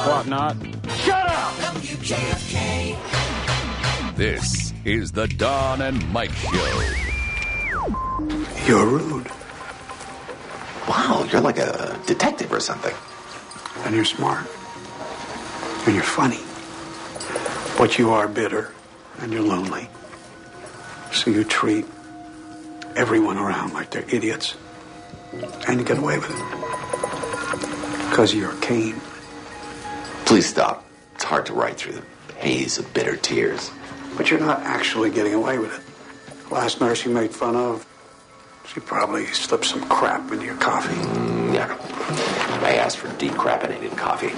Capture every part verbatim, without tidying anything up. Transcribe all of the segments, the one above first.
o'clock not. Shut up! W K F K. This is the Don and Mike Show. You're rude. Wow, you're like a detective or something. And you're smart. And you're funny. But you are bitter. And you're lonely. So you treat everyone around like they're idiots. And you get away with it. Because you're Cain. Please stop. It's hard to write through the haze of bitter tears. But you're not actually getting away with it. Last nurse you made fun of, she probably slipped some crap into your coffee. Mm, yeah. I asked for decrapinated coffee.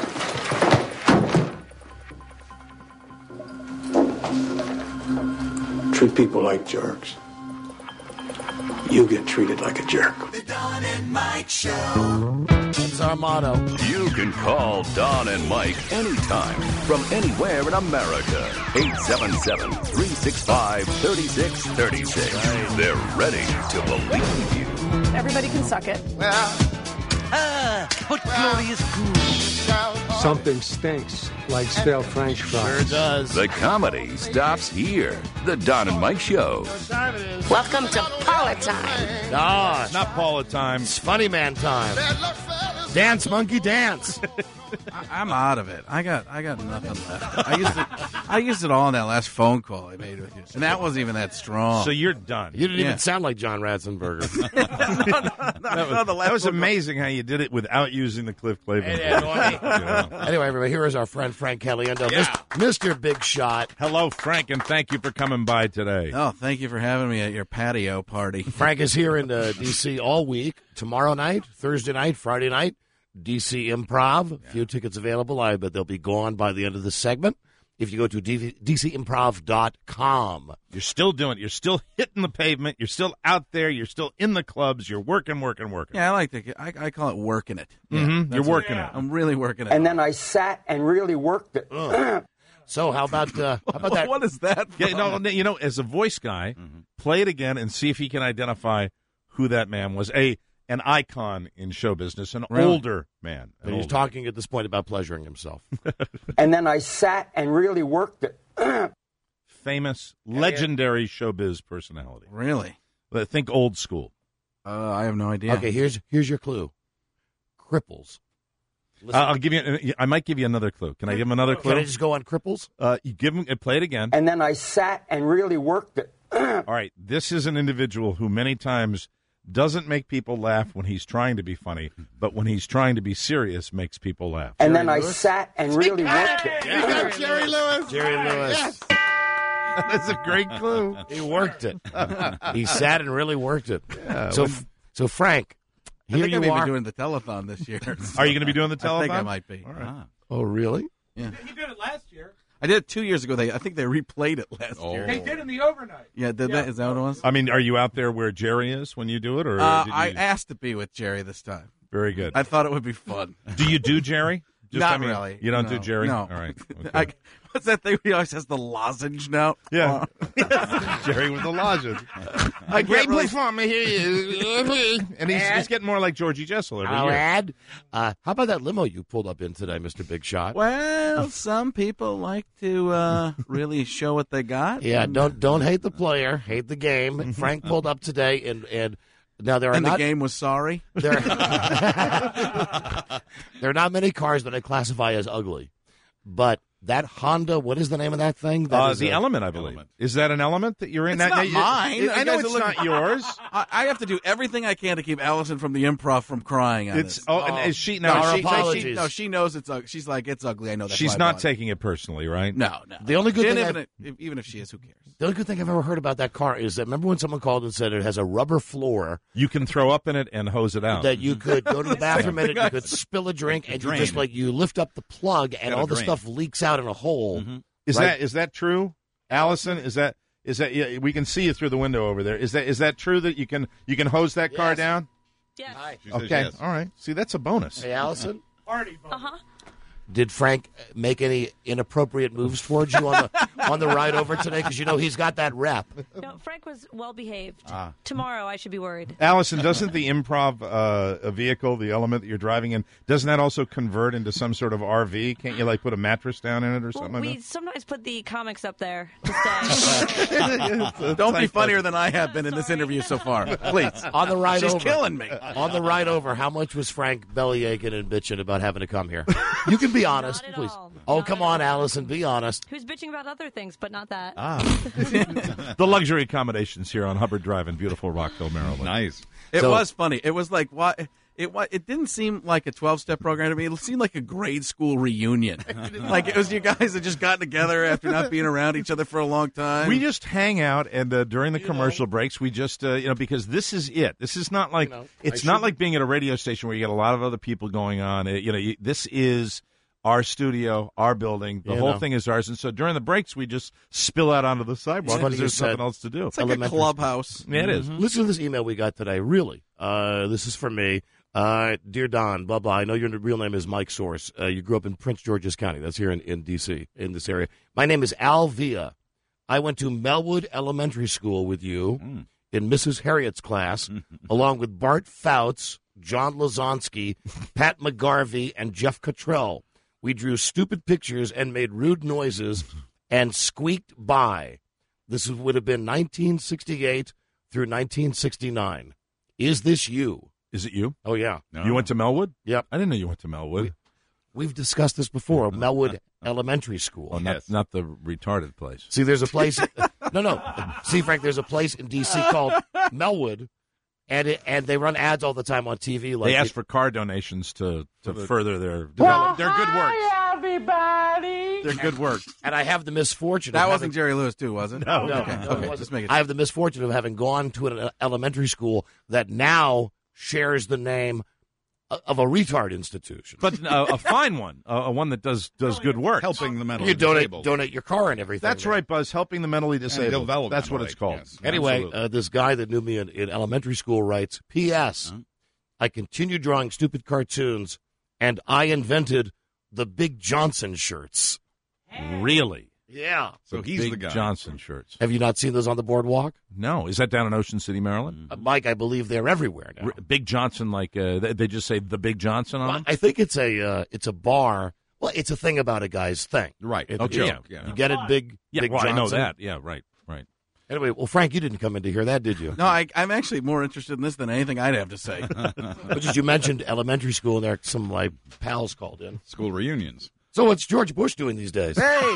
Treat people like jerks. You get treated like a jerk. The Don and Mike Show. That's our motto. You can call Don and Mike anytime from anywhere in America. eight seven seven, three six five, three six three six. They're ready to believe you. Everybody can suck it. Well, ah, what glorious food. Something stinks like stale French fries. Sure does. The comedy stops here. The Don and Mike Show. Welcome to Paula Time. Ah, Not Paula time. it's funny man time. Dance, monkey, dance. I, I'm out of it. I got I got nothing left. I used it. I used it all in that last phone call I made with you, and that wasn't even that strong. So you're done. You didn't Yeah. even sound like John Ratzenberger. no, no, that was, no, the last that was phone call- amazing how you did it without using the Cliff Clavin. Yeah. Anyway, everybody, here is our friend Frank Caliendo, Yeah. Mister Big Shot. Hello, Frank, and thank you for coming by today. Oh, thank you for having me at your patio party. Frank is here in uh, D C all week. Tomorrow night, Thursday night, Friday night, D C Improv. A few tickets available. I bet they'll be gone by the end of the segment. If you go to d c improv dot com. You're still doing it. You're still hitting the pavement. You're still out there. You're still in the clubs. You're working, working, working. Yeah, I like to. I, I call it working it. Yeah, Mhm. You're that's working it. it. I'm really working it. And then I sat and really worked it. So how about uh, how about that? What is that? Yeah, no, no, you know, as a voice guy, play it again and see if he can identify who that man was. A an icon in show business, an Really? older man. An And he's older- talking at this point about pleasuring himself. And then I sat and really worked it. famous, legendary showbiz personality. Really? But think old school. Uh, I have no idea. Okay, here's here's your clue. Cripples. Uh, I'll give you. I might give you another clue. Can I give him another clue? Can I just go on cripples? Uh, you give him. Play it again. And then I sat and really worked it. All right. This is an individual who many times doesn't make people laugh when he's trying to be funny, but when he's trying to be serious, makes people laugh. And then I sat and really worked it. Jerry Lewis. Jerry Lewis. That's a great clue. He worked it. He sat and really worked it. so, so Frank, I here think I you may are. be doing the telethon this year. Are you going to be doing the telethon? I think I might be. All right. Ah. Oh, really? Yeah. You did it last year. I did it two years ago. They, I think they replayed it last year. They did in the overnight. Yeah, did that? Is that what it was? I mean, are you out there where Jerry is when you do it, or Uh, did you... I asked to be with Jerry this time. Very good. I thought it would be fun. Do you do Jerry? Just, Not I mean, really. You don't No. do Jerry? No. All right. Okay. I, what's that thing? He always has the lozenge now. Yeah. Jerry with the lozenge. I can't really. performer here. And he's, he's getting more like Georgie Jessel every Our year. ad. Uh, how about that limo you pulled up in today, Mister Big Shot? Well, some people like to uh, really show what they got. Yeah, and, don't don't hate the player, hate the game. Frank pulled up today, and and now there are And not the game was sorry. there, there are not many cars that I classify as ugly, but that Honda, what is the name of that thing? That Uh, is the a- Element, I believe. Is that an Element that you're in? It's Now- not now you- mine. I You know guys it's are looking- not yours. I, I have to do everything I can to keep Allison from the improv from crying on It's this. oh, and is she now? Our is she, she, apologies. she, no, she knows it's ugly. She's like, it's ugly. I know that. she's not taking it personally, right? No, no. The only good And thing even, I've- if, even if she is, who cares? The only good thing I've ever heard about that car is that remember when someone called and said it has a rubber floor You can throw up in it and hose it out. that you could go to the bathroom in it, you could spill a drink, and you Drain. just like you lift up the plug and Gotta all the drain. stuff leaks out in a hole. Is Right. that is that true, Allison? Is that is that? Yeah, we can see you through the window over there. Is that is that true that you can you can hose that car Yes. down? Yes. She says Okay, yes. all right. See, that's a bonus. Hey, Allison. Party. Uh huh. Did Frank make any inappropriate moves towards you on the on the ride over today? Because you know he's got that rep. No, Frank was well behaved. Ah. Tomorrow, I should be worried. Allison, doesn't the improv uh, a vehicle, the element that you're driving in, doesn't that also convert into some sort of R V? Can't you like put a mattress down in it or Well, something we like that? sometimes put the comics up there to stay. Don't be funnier than I have been in this interview so far. Please. On the ride She's over, killing me. On the ride over, how much was Frank belly aching and bitching about having to come here? You can be honest, Not at please. all. Oh, Not come at on, all. Allison, be honest. Who's bitching about other things, but not that? Ah. The luxury accommodations here on Hubbard Drive in beautiful Rockville, Maryland. Nice. It So- was funny. It was like what it wa- It didn't seem like a twelve-step program to me. It seemed like a grade school reunion. Like it was you guys that just got together after not being around each other for a long time. We just hang out, and uh, during the commercial breaks, we just, uh, you know, because this is it. This is not like, You know, it's I not should- like being at a radio station where you get a lot of other people going on. Uh, you know, you, this is our studio, our building. The You whole know. thing is ours. And so during the breaks, we just spill out onto the sidewalk Funny because you there's said- nothing else to do. it's like a elementary clubhouse. Yeah, it is. Listen to this email we got today. Really, uh, this is for me. Uh, Dear Don, blah blah. I know your real name is Mike Source. Uh, you grew up in Prince George's County. That's here in, in D C in this area. My name is Al Villa. I went to Melwood Elementary School with you Mm. in Missus Harriet's class, along with Bart Fouts, John Lazonsky, Pat McGarvey, and Jeff Cottrell. We drew stupid pictures and made rude noises and squeaked by. This would have been nineteen sixty-eight through nineteen sixty-nine. Is this you? Is it you? Oh, yeah. No. You went to Melwood? Yep. I didn't know you went to Melwood. We've discussed this before. Melwood Elementary School. Oh, not, Yes. not the retarded place. See, there's a place. no, no. See, Frank, there's a place in D C called Melwood, and it, and they run ads all the time on T V. Like They ask it- for car donations to, to further their develop, their good works. everybody. Their good work. and I have the misfortune. That of wasn't having, Jerry Lewis, too, was it? No. No, Okay. no, it okay. wasn't. Just make it. I have the misfortune of having gone to an elementary school that now shares the name of a retard institution. But uh, a fine one, uh, a one that does does good work. Helping the mentally You donate disabled. donate your car and everything. That's there. right, Buzz. Helping the mentally disabled. develop That's them what it's right, called. yes. Anyway, Absolutely. uh, this guy that knew me in, in elementary school writes, P S. I continued drawing stupid cartoons, and I invented the Big Johnson shirts. Really? Yeah. So he's Big the guy. Johnson shirts. Have you not seen those on the boardwalk? No, is that down in Ocean City, Maryland? Uh, Mike, I believe they're everywhere now. R- Big Johnson, like uh, they, they just say the Big Johnson on them. I think it's a uh, it's a bar. Well, it's a thing about a guy's thing. Right. It- A it- joke, yeah. You get it, Big Yeah, Big well, I know Johnson? that. Yeah, right, right. Anyway, well, Frank, you didn't come in to hear that, did you? No, I, I'm actually more interested in this than anything I'd have to say. But just you mentioned elementary school, and there some of my pals called in. School reunions. So what's George Bush doing these days? Hey,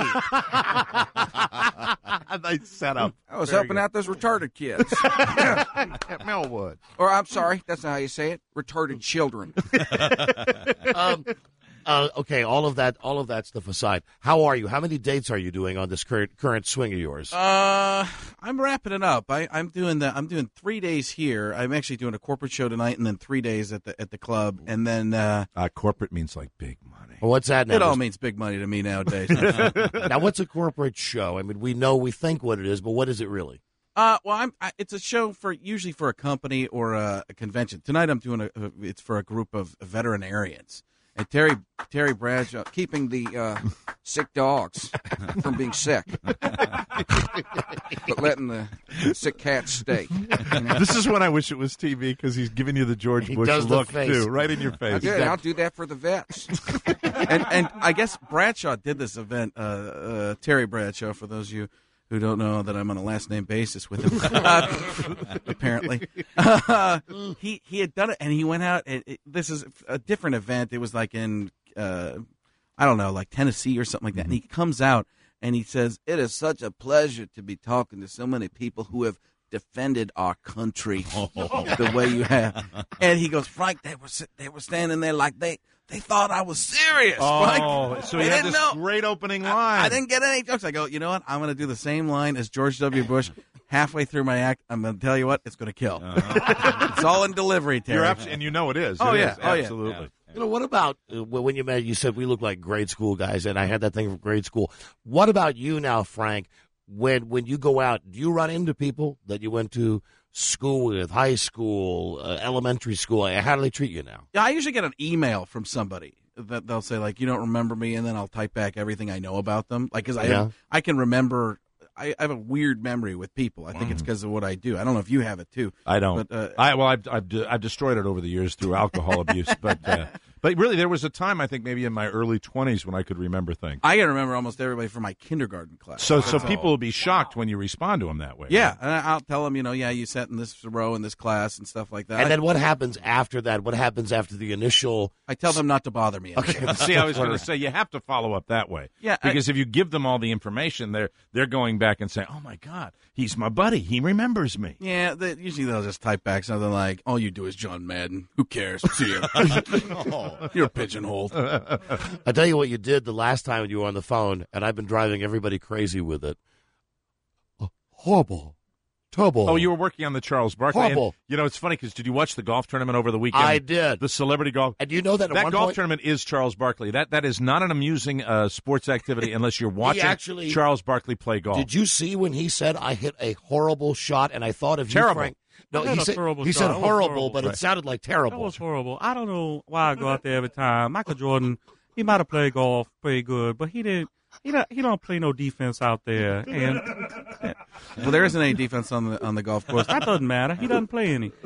Nice setup. I was helping out those retarded kids. At Melwood. Or I'm sorry, that's not how you say it. Retarded children. um, uh, okay, all of that, all of that stuff aside, how are you? How many dates are you doing on this current current swing of yours? Uh, I'm wrapping it up. I, I'm doing the. I'm doing three days here. I'm actually doing a corporate show tonight, and then three days at the at the club, and then uh, Uh, corporate means like big money. Well, what's that now? it all means big money to me nowadays. Now, what's a corporate show? I mean, we know, we think what it is, but what is it really? Uh, well, I'm. I, it's a show for usually for a company or a, a convention. Tonight, I'm doing a. a. It's for a group of veterinarians. And Terry Terry Bradshaw Keeping the uh, sick dogs from being sick. But letting the sick cats stay. This is when I wish it was T V because he's giving you the George He Bush does the look face. too, right in your I face. did. I'll do that for the vets. and and I guess Bradshaw did this event. Uh, uh, Terry Bradshaw, for those of you who don't know that I'm on a last name basis with him, uh, apparently, uh, he he had done it, and he went out. And it, this is a different event. It was like in uh, I don't know, like Tennessee or something like that. And he comes out and he says, "It is such a pleasure to be talking to so many people who have defended our country the way you have." And he goes, "Frank, they were sit- they were standing there like they." They thought I was serious. Oh, Frank. so They he had didn't this know. great opening line. I, I didn't get any jokes. I go, you know what? I'm going to do the same line as George W. Bush. Halfway through my act, I'm going to tell you what, it's going to kill. Uh-huh. It's all in delivery, Terry. You're abs- and you know it is. Oh, It yeah. is, Oh, yeah. absolutely. You know, what about uh, when you met, you said we look like grade school guys, and I had that thing from grade school. What about you now, Frank? When when you go out, do you run into people that you went to school with, high school, uh, elementary school? How do they treat you now? Yeah, I usually get an email from somebody. that they'll say like, "You don't remember me," and then I'll type back everything I know about them. Like, because I Yeah. have, I can remember. I, I have a weird memory with people. I think it's because of what I do. I don't know if you have it too. I don't. But, uh, I well, I've I've, de- I've destroyed it over the years through alcohol abuse. But uh, but really, there was a time I think maybe in my early twenties when I could remember things. I can remember almost everybody from my kindergarten class. So so That's people all. will be shocked when you respond to them that way. Yeah, and I'll tell them, you know, yeah, you sat in this row in this class and stuff like that. And then what happens after that? What happens after the initial? I tell them not to bother me. Okay. See, I was going to say you have to follow up that way. Yeah, I- because if you give them all the information, they're they're going back and saying, "Oh my God, he's my buddy. He remembers me." Yeah, they, usually they'll just type back something like, "All you do is John Madden. Who cares? See you. Oh. You're pigeonholed." I tell you what you did the last time you were on the phone, and I've been driving everybody crazy with it. Oh, horrible. Terrible. Oh, you were working on the Charles Barkley. Horrible. And, you know, it's funny because did you watch the golf tournament over the weekend? I did. The celebrity golf. And you know that at that one golf point- tournament is Charles Barkley. That that is not an amusing uh, sports activity unless you're watching actually- Charles Barkley play golf. Did you see when he said I hit a horrible shot, and I thought of Terrible. you, Frank? No, I had he a said terrible he shot. said That was horrible, horrible. but Right. it sounded like terrible. That was horrible. I don't know why I go out there every time. Michael Jordan, he might have played golf pretty good, but he didn't. He don't. He don't play no defense out there, and Well, there isn't any defense on the on the golf course. that doesn't matter. He doesn't play any.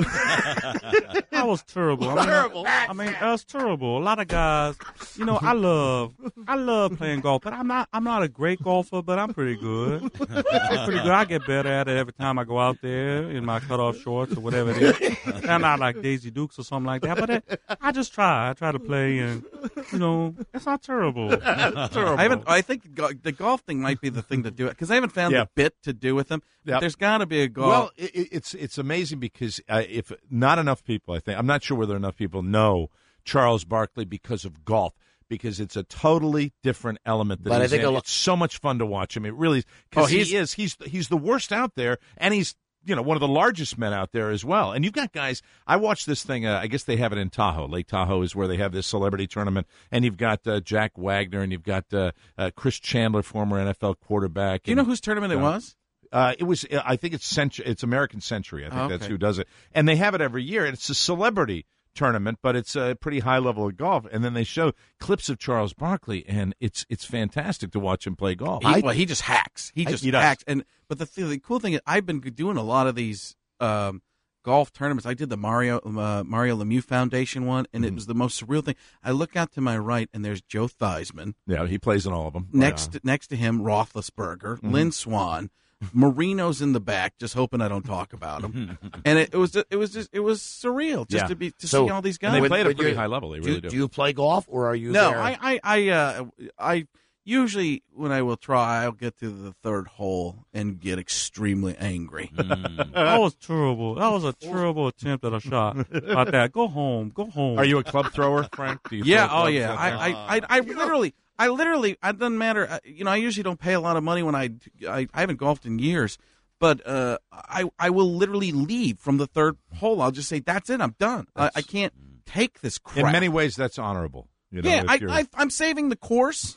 That was terrible. I mean, Terrible. I mean, that was terrible. A lot of guys, you know, I love, I love playing golf, but I'm not, I'm not a great golfer, but I'm pretty good. I'm pretty good. I get better at it every time I go out there in my cutoff shorts or whatever it is. I'm not like Daisy Dukes or something like that, but it, I just try. I try to play, and you know, it's not terrible. It's terrible. I haven't. I think go- the golf thing might be the thing to do it because I haven't found Yeah. the bit to do with them. But Yep. there's got to be a golf. Well, it, it- it's it's amazing because uh, if not enough people, I think I'm not sure whether enough people know Charles Barkley because of golf. Because it's a totally different element. That But I he's think in. a lo- It's so much fun to watch him. It really, Oh, because he's- he is. He's he's the worst out there, and he's you know one of the largest men out there as well. And you've got guys. I watched this thing. Uh, I guess they have it in Tahoe. Lake Tahoe is where they have this celebrity tournament. And you've got uh, Jack Wagner, and you've got uh, uh, Chris Chandler, former N F L quarterback. do you know and, whose tournament it uh, was? Uh, it was. I think it's Century, It's American Century. I think Oh, that's okay. who does it. And they have it every year. And it's a celebrity tournament, but it's a pretty high level of golf. And then they show clips of Charles Barkley, and it's it's fantastic to watch him play golf. He, well, he just hacks. He just he does. hacks. And but the th- the cool thing is, I've been doing a lot of these um, golf tournaments. I did the Mario uh, Mario Lemieux Foundation one, and Mm-hmm. it was the most surreal thing. I look out to my right, and there's Joe Theismann. Yeah, he plays in all of them. Next next to him, Roethlisberger, Mm-hmm. Lynn Swan. Marino's in the back, just hoping I don't talk about him. And it, it was it was just it was surreal just Yeah. to be to So- see all these guys. And they When- play at a when pretty you're- high level. They Do, really do. do you play golf, or are you No, there? I, I, I, uh, I usually when I will try, I'll get to the third hole and get extremely angry. That was terrible. That was a terrible attempt at a shot. About that, go home. Go home. Are you a club thrower, Frank? Do you Yeah, throw oh clubs yeah. out I, there? I, I, I literally, I literally, it doesn't matter. uh, You know, I usually don't pay a lot of money when I, I, I haven't golfed in years. But uh, I, I will literally leave from the third hole. I'll just say, that's it. I'm done. I, I can't take this crap. In many ways, that's honorable. You know, yeah, if I, you're I, I'm saving the course.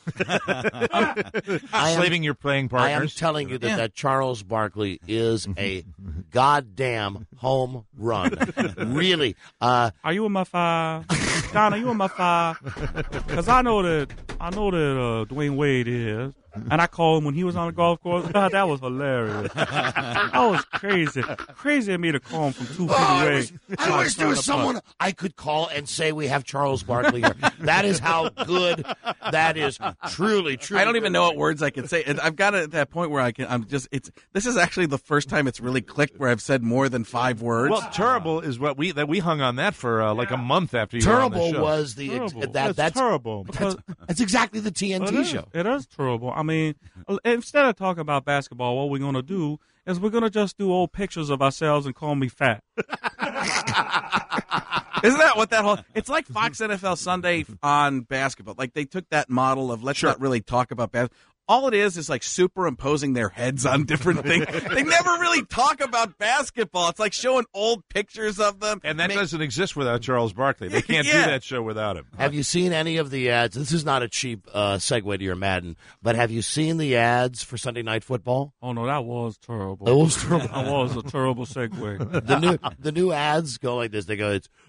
I am- slaving your playing I am partners. telling you that, Yeah. that Charles Barkley is a goddamn home run. Really. Uh, Are you in my five? Don, are you in my five? Because I know that I know that uh, Dwayne Wade is, and I called him when he was on the golf course. God, that was hilarious. That was crazy, crazy of me to call him from two feet Oh, I away. wish, I wish there was someone I could call and say we have Charles Barkley here. That is how good that is. Truly, truly. I don't even good. know what words I can say. And I've got it at that point where I can. I'm just. It's. This is actually the first time it's really clicked where I've said more than five words. Well, terrible is what we that we hung on that for uh, like a month after you were on the Terrible show. was the ex- Terrible. that That's that's terrible. Because that's exactly the T N Well, T it is. show. It is terrible. I mean, instead of talking about basketball, what we're going to do is we're going to just do old pictures of ourselves and call me fat. Isn't that what that whole? It's like Fox N F L Sunday on basketball. Like they took that model of let's not really talk about basketball. All it is is like superimposing their heads on different things. They never really talk about basketball. It's like showing old pictures of them. And that Ma- doesn't exist without Charles Barkley. They can't Yeah. do that show without him. Have you seen any of the ads? This is not a cheap uh, segue to your Madden, but have you seen the ads for Sunday Night Football? Oh no, that was terrible. It was terrible. That was a terrible segue. The new the new ads go like this. They go, it's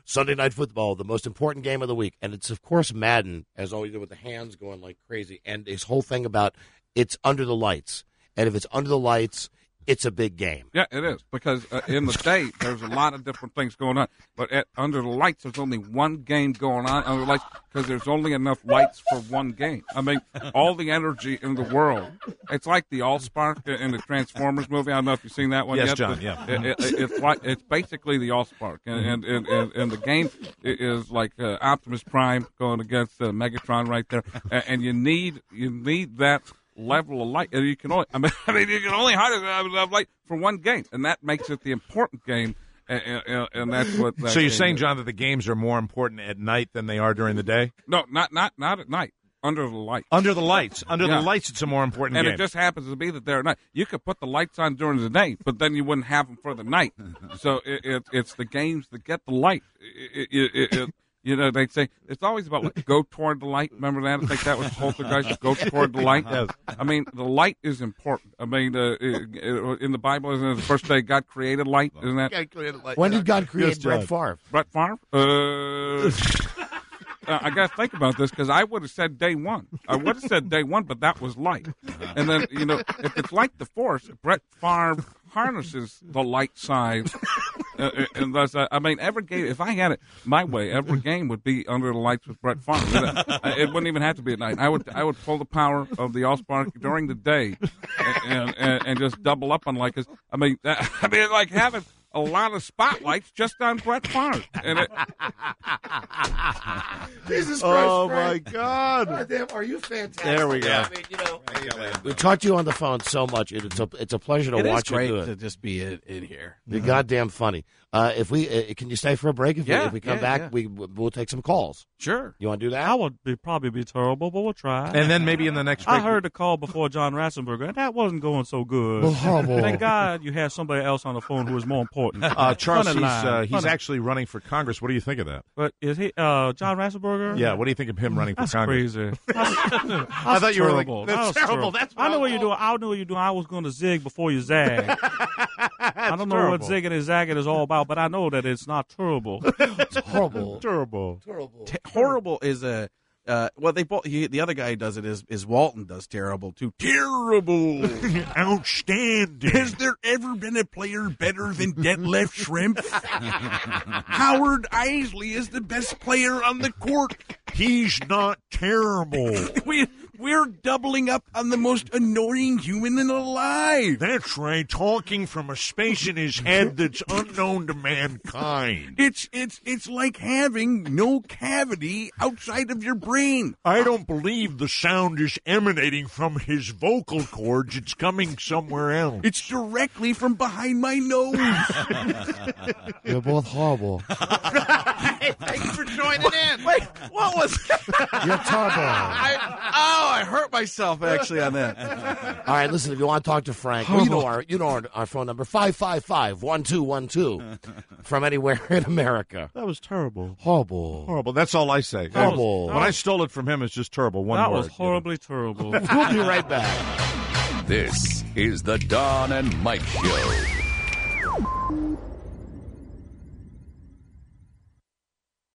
Sunday Night Football, the most important game of the week. And it's, of course, Madden, as always, with the hands going like crazy. And his whole thing about it's under the lights. And if it's under the lights, it's a big game. Yeah, it is, because uh, in the state, there's a lot of different things going on. But at, under the lights, there's only one game going on under the lights because there's only enough lights for one game. I mean, all the energy in the world. It's like the Allspark in the Transformers movie. I don't know if you've seen that one yes, yet. John, yeah. It, it, it's, like, it's basically the Allspark. And, and, and, and, and the game is like uh, Optimus Prime going against uh, Megatron right there. And, and you need you need that level of light, and you can only I mean, I mean you can only hide enough light for one game, and that makes it the important game, and, and, and that's what. That so you're game saying, is. John, that the games are more important at night than they are during the day? No, not not not at night. Under the lights. Under the lights. Under Yeah. the lights, it's a more important and game. it just happens to be that they're at night. You could put the lights on during the day, but then you wouldn't have them for the night. So it, it, it's the games that get the light. It, it, it, it, you know, they say it's always about like, go toward the light. Remember that? I think that was Poltergeist. Go toward the light. Yes. I mean, the light is important. I mean, uh, in the Bible, isn't it the first day God created light? Isn't that? God created light. When did God create Yes, Brett John. Favre? Brett Favre? Uh, uh, I got to think about this because I would have said day one. I would have said day one, but that was light. And then, you know, if it's like the Force, Brett Favre harnesses the light side. Uh, and thus, uh, I mean, every game, if I had it my way, every game would be under the lights with Brett Favre. It, uh, it wouldn't even have to be at night. I would I would pull the power of the Allspark during the day and, and, and just double up on light. Cause, I mean, that, I mean, like having a lot of spotlights just on Brett Favre. And it, Jesus Christ, Oh, Frank. my God. God damn, are you fantastic? There we go. I mean, you know, we talked to you on the phone so much. It, it's a it's a pleasure to It is watch you great do it. to just be in, in here. You're goddamn funny. Uh, if we uh, can you stay for a break? If, Yeah, we, if we come yeah, back, yeah. we we'll take some calls. Sure. You want to do that? That would be, probably be terrible, but we'll try. And then maybe in the next break. I heard the call before John Ratzenberger, and that wasn't going so good. Well, horrible. Thank God you had somebody else on the phone who was more important. Uh, Charles, Funny he's, line. uh, he's Funny. actually running for Congress. What do you think of that? But is he uh, John Ratzenberger? Yeah, what do you think of him running for That's Congress? crazy. I thought you were like, terrible. that's That was terrible. That's I know what terrible. you're doing. I know what you're doing. I was going to zig before you zag. I don't know terrible. what zigging and zagging is all about, but I know that it's not terrible. It's horrible. Terrible. Terrible. T- horrible is a uh, well. They both. He, the other guy who does it is is Walton does terrible too. Terrible, Outstanding. Has there ever been a player better than Detlef Shrimp? Howard Isley is the best player on the court. He's not terrible. We we're doubling up on the most annoying human alive. That's right, talking from a space in his head that's unknown to mankind. It's it's it's like having no cavity outside of your brain. I don't believe the sound is emanating from his vocal cords. It's coming somewhere else. It's directly from behind my nose. You're both horrible. Thanks for joining in. Wait, what was? You're terrible. I, oh, I hurt myself actually on that. All right, listen. If you want to talk to Frank, well, you know our you know our, our phone number five five five one two one two from anywhere in America. That was terrible. Horrible. Horrible. That's all I say. Horrible. When I stole it from him, it's just terrible. One That word. was horribly terrible. We'll be right back. This is the Don and Mike Show.